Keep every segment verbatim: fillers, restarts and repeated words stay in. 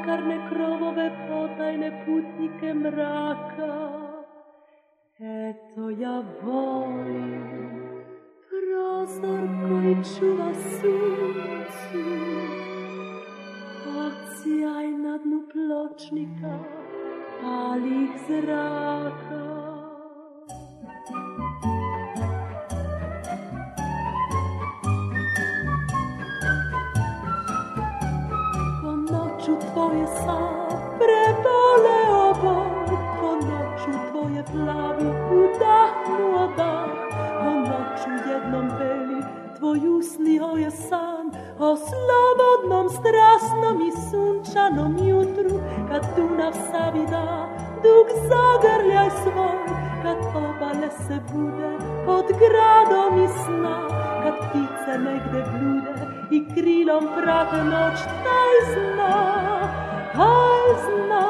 bakarne krovove, potajne putnike mraka. Eto ja volim prozor koji čuva suncu, odsjaj na dnu pločnika palih zraka. Ko noću tvoje sam preboleo bol, ko noću tvoje plavi udahnuo dah, ko noću jednom beli tvoj usnio je san o slobodnom, strasnom i sunčanom jutru, kad Dunav Savi da dug zagrljaj svoj, kad obale se bude pod gradom i sna, kad ptice negde blude i krilom prate noć, taj zna, taj zna.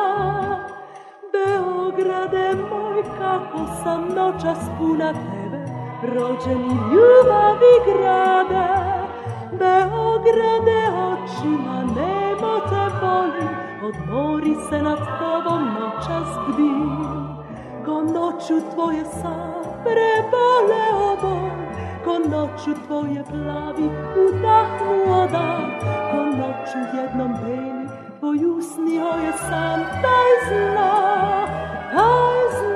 Beograde moj, kako sam noćas puna tebe, rođeni ljubavi grade. Beograde, očima nemo te volim, odmori se nad tobom noćas bdim. Ko noću tvoje sam preboleo bol, ko noću tvoje plavi udahnuo dah, ko noću jednom beli tvoj usnio je san, taj zna, taj zna.